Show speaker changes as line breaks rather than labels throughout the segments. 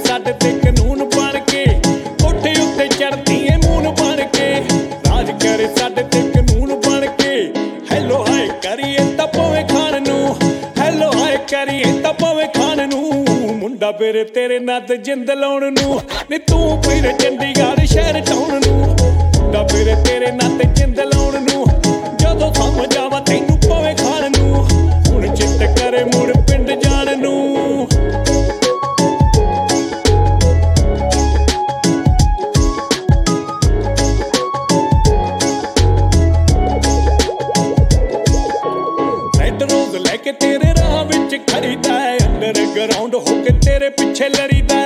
ਸਾਡੇ ਤੇ ਕਾਨੂੰਨ ਬਣ ਕੇ, ਕੋਠੇ ਉੱਤੇ ਚੜ੍ਹਦੀ ਏ ਮੂਨ ਬਣ ਕੇ, ਰਾਜ ਕਰੇ ਸਾਡੇ ਤੇ ਕਾਨੂੰਨ ਬਣ ਕੇ। ਹੈਲੋ ਹਾਏ ਕਰੀਏ ਤਾਂ ਪਵੇ ਖਾਣ ਨੂੰ, ਹੈਲੋ ਹਾਏ ਕਰੀਏ ਤਾਂ ਪਵੇ ਖਾਣ ਨੂੰ, ਮੁੰਡਾ ਫਿਰ ਤੇਰੇ ਨਾਂ ਤੇ ਜਿੰਦ ਲਾਉਣ ਨੂੰ, ਨੀ ਤੂੰ ਫਿਰ ਚੰਡੀਗੜ੍ਹ ਸ਼ਹਿਰ ਟਾਉਣ ਨੂੰ, ਮੁੰਡਾ ਫਿਰ ਤੇਰੇ ਨਾਂ ਤੇ ਜਿੰਦ ਲਾਉਣ ਨੂੰ, ਜਦੋਂ ਸਮਝ ਆਵਾ ਤੈਨੂੰ ਪਵੇ ਖਾਣ ਨੂੰ, ਹੁਣ ਚਿੱਤ ਕਰੇ ਮੁੜ ਪਿੰਡ ਜਾਣ ਨੂੰ। ਰੈੱਡ ਰੋਜ਼ ਲੈ ਕੇ ਤੇਰੇ ਰਾਹ ਵਿੱਚ ਖੜੀਦਾ, ਅੰਡਰਗਰਾਉਂਡ ਹੋ ਕੇ ਤੇਰੇ ਪਿੱਛੇ ਲੜੀਦਾ,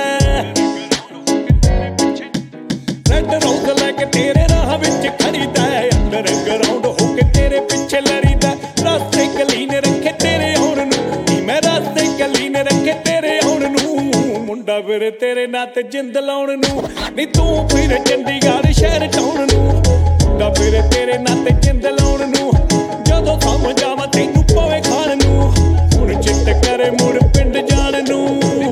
ਰੈੱਡ ਰੋਜ਼ ਲੈ ਕੇ ਤੇਰੇ ਰਾਹ ਵਿੱਚ ਖੜੀਦਾ, ਅੰਡਰਗਰਾਉਂਡ ਹੋ ਕੇ ਤੇਰੇ ਪਿੱਛੇ ਲੜੀਦਾ, ਰਸਤੇ ਕਲੀਨ ਰੱਖੇ ਤੇਰੇ ਆਉਣ ਨੂੰ, ਨੀ ਮੈਂ ਰਸਤੇ ਕਲੀਨ ਰੱਖੇ ਤੇਰੇ ਆਉਣ ਨੂੰ, ਮੁੰਡਾ ਫਿਰ ਤੇਰੇ ਨਾਂ ਤੇ ਜਿੰਦ ਲਾਉਣ ਨੂੰ, ਨੀ ਤੂੰ ਫਿਰ ਚੰਡੀਗੜ੍ਹ ਸ਼ਹਿਰ ਟਾਉਣ ਨੂੰ, ਮੁੰਡਾ ਫਿਰ ਤੇਰੇ ਨਾਂ ਤੇ ਜਿੰਦ ਲਾਉਣ ਨੂੰ, ਜਦੋਂ ਸਮਝ ਆਵਾ ਤੈਨੂੰ ਪਵੇ ਖਾਣ ਨੂੰ, ਹੁਣ ਚਿੱਤ ਕਰੇ ਮੁੜ ਪਿੰਡ ਜਾਣ ਨੂੰ।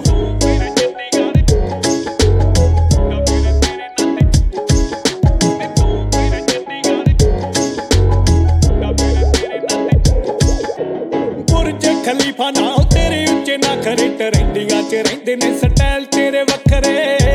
ਬੁਰਜ ਖਲੀਫਾ ਨਾਲ ਤੇਰੇ ਉੱਚੇ ਨਖਰੇ, ਟਰੈਂਡਿੰਗਾਂ 'ਚ ਰਹਿੰਦੇ ਨੇ ਸਟਾਈਲ ਤੇਰੇ ਵੱਖਰੇ,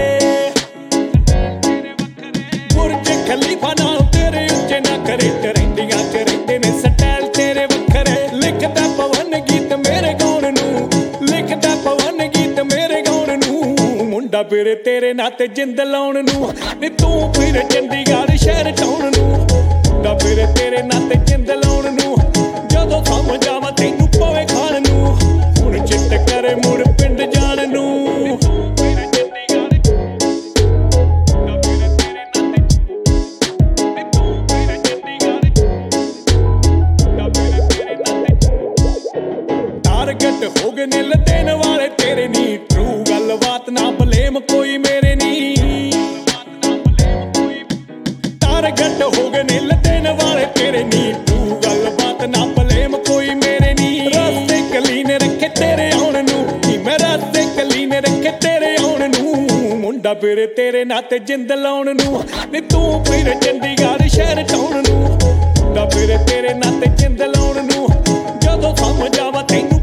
ਬੁਰਜ ਖਲੀਫਾ ਨਾਲ ਤੇਰੇ ਉੱਚੇ ਨਖਰੇ, ਟਰੈਂਡਿੰਗਾਂ 'ਚ ਰਹਿੰਦੇ ਨੇ ਸਟਾਈਲ ਤੇਰੇ ਵੱਖਰੇ, ਲਿਖਦਾ ਪਵਨ ਗੀਤ ਮੇਰੇ ਗਾਉਣ ਨੂੰ, ਲਿਖਦਾ ਪਵਨ ਗੀਤ ਮੇਰੇ ਗਾਉਣ ਨੂੰ, ਮੁੰਡਾ ਫਿਰ ਤੇਰੇ ਨਾਂ ਤੇ ਜਿੰਦ ਲਾਉਣ ਨੂੰ, ਨੀ ਤੂੰ ਫਿਰ ਚੰਡੀਗੜ੍ਹ ਸ਼ਹਿਰ ਟਾਉਣ ਨੂੰ, ਮੁੰਡਾ ਫਿਰ ਤੇਰੇ ਨਾਂ ਤੇ ਜਿੰਦ ਲਾਉਣ ਨੂੰ, ਜਦੋਂ ਸਮਝ ਆਵਾ ਤੈਨੂੰ ਪਵੇ ਖਾਣ ਨੂੰ, ਹੁਣ ਚਿੱਤ ਕਰੇ ਮੁੜ ਪਿੰਡ ਜਾਣ ਨੂੰ। ਟਾਰਗੇਟ ਹੋ ਗਏ ਨੇ ਦੇਣ ਵਾਲੇ ਤੇਰੇ ਨੀ, ਟਰੂ ਗੱਲਬਾਤ ਨਾ ਬਲੇਮ ਕੋਈ ਮੇਰੇ ਨੀ, ਟਾਰਗੇਟ ਹੋ ਗਏ ਨੇ ਦੇਣ ਵਾਲੇ ਤੇਰੇ ਨੀ, ਟਰੂ ਗੱਲਬਾਤ ਨਾ ਬਲੇਮ ਕੋਈ ਮੇਰੇ ਨੀ, ਰਸਤੇ ਕਲੀਨ ਰੱਖੇ ਤੇਰੇ ਆਉਣ ਨੂੰ, ਨੀ ਮੈਂ ਰਸਤੇ ਕਲੀਨ ਰੱਖੇ ਤੇਰੇ ਆਉਣ ਨੂੰ, ਮੁੰਡਾ ਫਿਰ ਤੇਰੇ ਨਾਂ ਤੇ ਜਿੰਦ ਲਾਉਣ ਨੂੰ, ਨੀ ਤੂੰ ਫਿਰ ਚੰਡੀਗੜ੍ਹ ਸ਼ਹਿਰ ਟਾਉਣ ਨੂੰ, ਮੁੰਡਾ ਫਿਰ ਤੇਰੇ ਨਾਂ ਤੇ ਜਿੰਦ ਲਾਉਣ ਨੂੰ, ਜਦੋਂ ਸਮਝ ਆਵਾ ਤੈਨੂੰ